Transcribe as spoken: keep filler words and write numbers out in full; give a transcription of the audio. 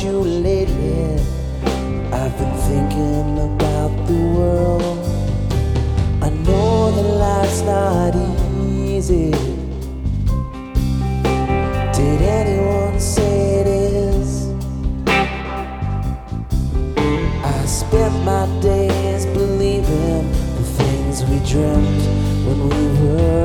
you lately. I've been thinking about the world. I know that life's not easy. Did anyone say it is? I spent my days believing the things we dreamt when we were